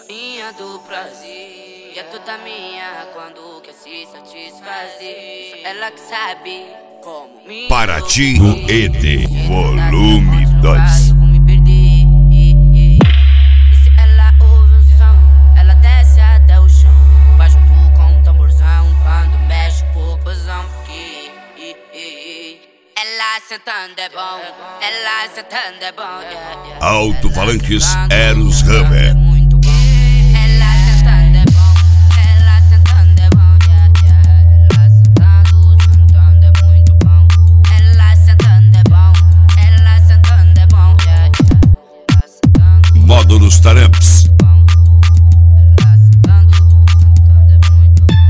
Rainha do prazer, e é toda minha quando quer se satisfazer. Só ela que sabe como me Paraty no ED, volume 2. Eu vou me perder. E se ela ouve o som, ela desce até o chão. Vai junto com um tamborzão quando mexe o popozão. Ela sentando é bom, ela sentando é bom. Alto-falantes Eros Rubber. Muito bom. Ela sentando é bom, ela sentando é bom. Ela sentando é muito bom. Ela sentando é bom, ela sentando é bom. Ela sentando Módulos Taramps. é bom. Ela sentando é muito bom.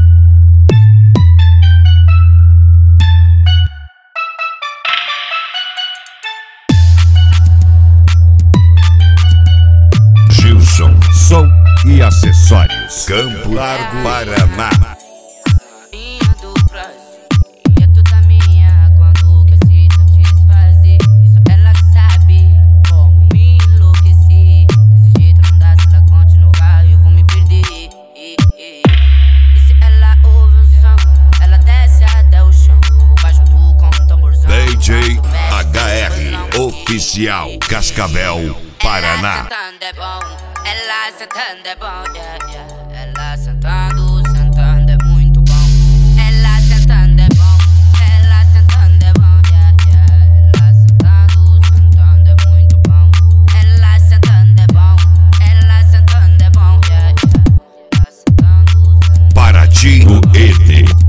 Gilson, som e acessórios. Campo Largo, Paraná. Rainha do prazer, e é toda minha quando quer se satisfazer. Só ela que sabe como me enlouquecer. Desse jeito não dá, se ela continuar eu vou me perder. E se ela ouve o som, ela desce até o chão. Vai junto com um tamborzão. DJ HR Oficial, Cascavel, Paraná. Ela sentando é bom, ela sentando é bom. Ela sentando é muito bom. Ela sentando é bom, ela sentando é bom. Ela sentando é muito bom. Ela sentando é bom, ela sentando é bom. Ela sentando Paraty no ED.